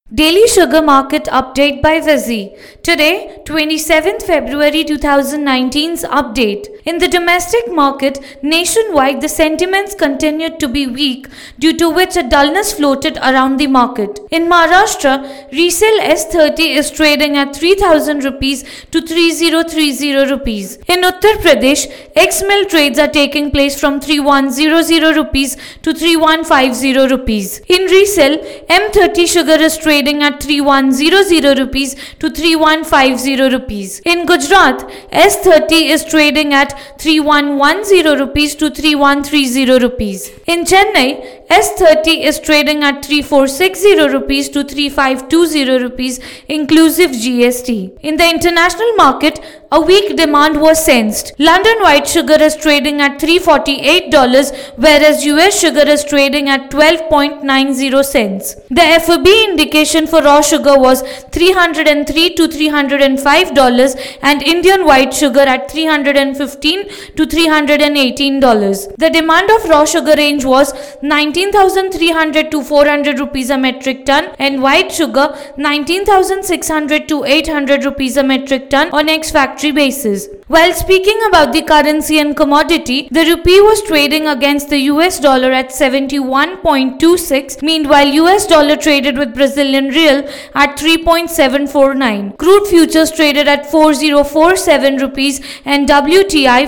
Daily Sugar Market Update by Vizzy. Today, 27th February 2019's update. In the domestic market, nationwide the sentiments continued to be weak, due to which a dullness floated around the market. In Maharashtra, resale S30 is trading at 3000 rupees to 3030 rupees. In Uttar Pradesh, ex-mill trades are taking place from 3100 rupees to 3150 rupees. In resale, M30 sugar is trading at 3100 rupees to 3150 rupees. In Gujarat, S30 is trading at 3110 rupees to 3130 rupees. In Chennai, S30 is trading at 3460 rupees to 3520 rupees inclusive GST. In the international market, a weak demand was sensed. London white sugar is trading at $348, whereas US sugar is trading at 12.90 cents. The FOB indication for raw sugar was $303 to $305 and Indian white sugar at $315 to $318. The demand of raw sugar range was 19,300 to 400 rupees a metric ton and white sugar 19,600 to 800 rupees a metric ton on ex-factory basis. While speaking about the currency and commodity, the rupee was trading against the US dollar at 71.26. Meanwhile, US dollar traded with Brazilian real at 3.749. Crude futures traded at 4047 rupees and WTI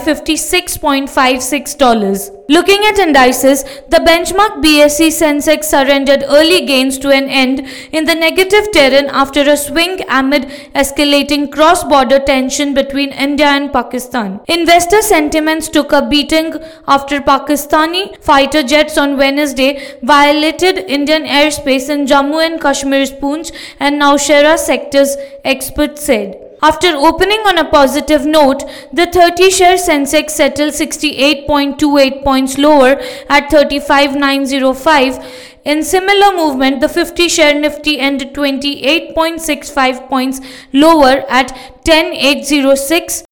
$56.56. Looking at indices, the benchmark BSE Sensex surrendered early gains to an end in the negative terrain after a swing amid escalating cross-border tension between India and Pakistan. Investor sentiments took a beating after Pakistani fighter jets on Wednesday violated Indian airspace in Jammu and Kashmir's Poonch and Nowshera sectors, experts said. After opening on a positive note, the 30-share Sensex settled 68.28 points lower at 35,905. In similar movement, the 50-share Nifty ended 28.65 points lower at 10,806.